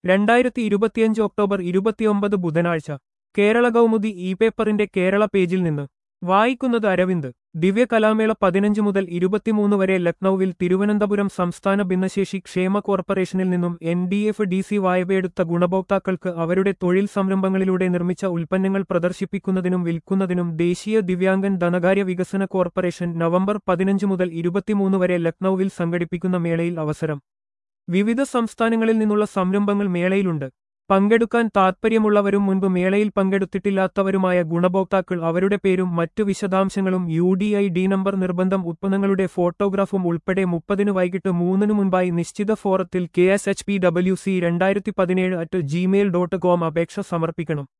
2025 October 29 ബുധനാഴ്ച Kerala Kaumudi E പേപ്പറിന്റെ കേരള പേജിൽ നിന്ന് വായിക്കുന്നത് അരവിന്ദ്. ദിവ്യ കലാമേള 15 മുതൽ 23 വരെ ലക്നൌവിൽ. തിരുവനന്തപുരം സംസ്ഥാന ഭിന്നശേഷി ക്ഷേമ കോർപ്പറേഷനിൽ നിന്നും NDFDC വായ്പയെടുത്ത ഗുണഭോക്താക്കൾക്ക് അവരുടെ തൊഴിൽ സംരംഭങ്ങളിലൂടെ നിർമ്മിച്ച ഉൽപ്പന്നങ്ങൾ പ്രദർശിപ്പിക്കുന്നതിനും വിൽക്കുന്നതിനും ദേശീയ ദിവ്യാംഗൻ ധനകാര്യ വികസന കോർപ്പറേഷൻ നവംബർ 15 മുതൽ 23 വരെ ലക്നൌവിൽ സംഘടിപ്പിക്കുന്ന മേളയിൽ അവസരം. വിവിധ സംസ്ഥാനങ്ങളിൽ നിന്നുള്ള സംരംഭങ്ങൾ മേളയിലുണ്ട്. പങ്കെടുക്കാൻ താൽപ്പര്യമുള്ളവരും മുൻപ് മേളയിൽ പങ്കെടുത്തിട്ടില്ലാത്തവരുമായ ഗുണഭോക്താക്കൾ അവരുടെ പേരും മറ്റു വിശദാംശങ്ങളും UDID നമ്പർ നിർബന്ധം ഉൽപ്പന്നങ്ങളുടെ ഫോട്ടോഗ്രാഫും ഉൾപ്പെടെ 30 വൈകിട്ട് 3 മുൻപായി നിശ്ചിത ഫോറത്തിൽ KSHPWC2017@gmail.com അപേക്ഷ സമർപ്പിക്കണം.